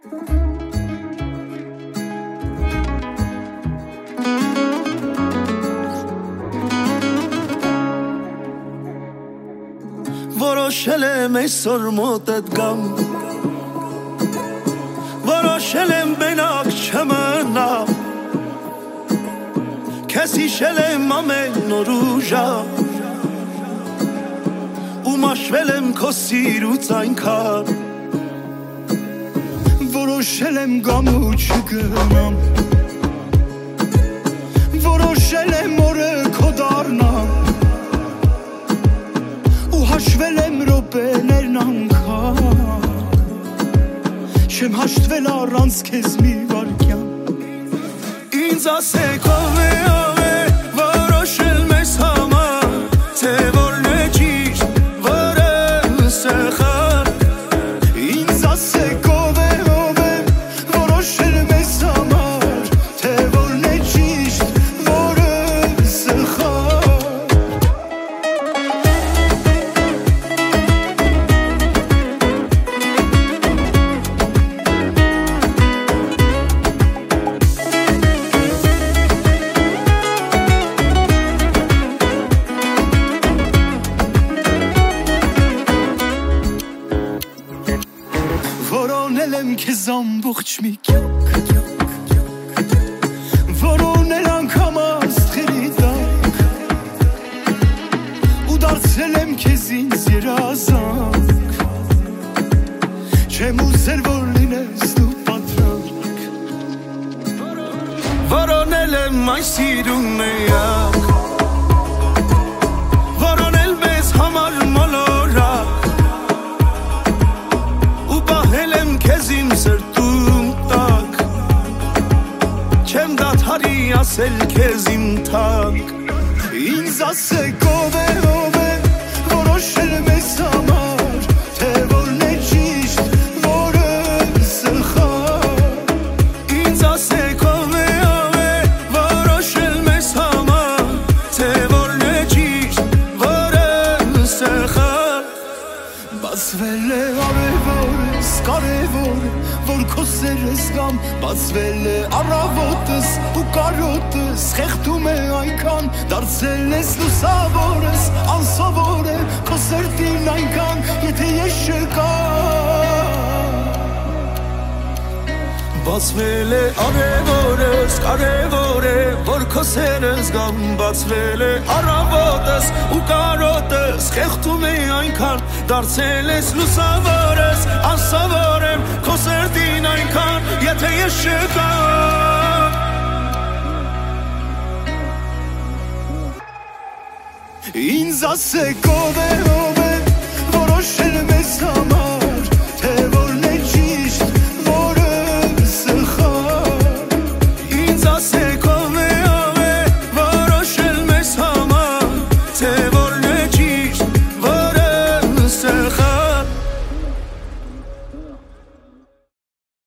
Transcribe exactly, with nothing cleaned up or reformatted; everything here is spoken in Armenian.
Որոշել ես սորմոտդ գամ Որոշել եմ բենակ չմնամ Քեզ հիշել եմ ամեն օր ու ժամ Ու մաշվել եմ քո սիրուց այնքան Որոշել եմ գամ ու չգնամ Որոշել եմ օրը քո դառնամ Ու հաշվել եմ րոպեներն անգամ Չեմ հաշտվել առանց քեզ մի վայրկյան Ինձ ասեք ով է ով է Որոշել մեզ համար Թե որն է ճիշտ որը սխալ Ինձ ասեք ով է ով է Որոշել մեզ համար Թե որն է ճիշտ որը սխալ Որոնել եմ քեզ ամբողջ մի կյանք Որոնել անգամ աստղերի տակ Ու դարձել եմ քեզ ինձ երազանք Չեմ ուզել որ լինես դու պատրանք Որոնել եմ այս սիրուն միակ Որոնել մեզ համար մոլորակ Ու պահել եմ քեզ իմ սրտում տակ Չեմ դադարի ասել քեզ իմ թանկ Ինձ ասեք ով է ով է Որոշել մեզ համար Թե որն է ճիշտ որը սխալ Ինձ ասեք ով է ով է Որոշել մեզ համար Թե որն է ճիշտ որը սխալ Բացվել է արևորս կարևոր Որ քո սերս գամ Բացվել է առավոտս ու կարոտս Խեղդում է այնքան Դարձել ես լուսավորս Անսովոր է քո սրտին այնքան Եթե ես չկամ Բացվել է արևորս կարևոր է Որ քո սերս գամ Բացվել է առավոտս ու կարոտս Խեղդում է այնքան Դարձել ես լուսավորս Անսովոր եմ քո սրտին այնքան Եթե ես չկամ Ինձ ասեք ով է ով է Որոշել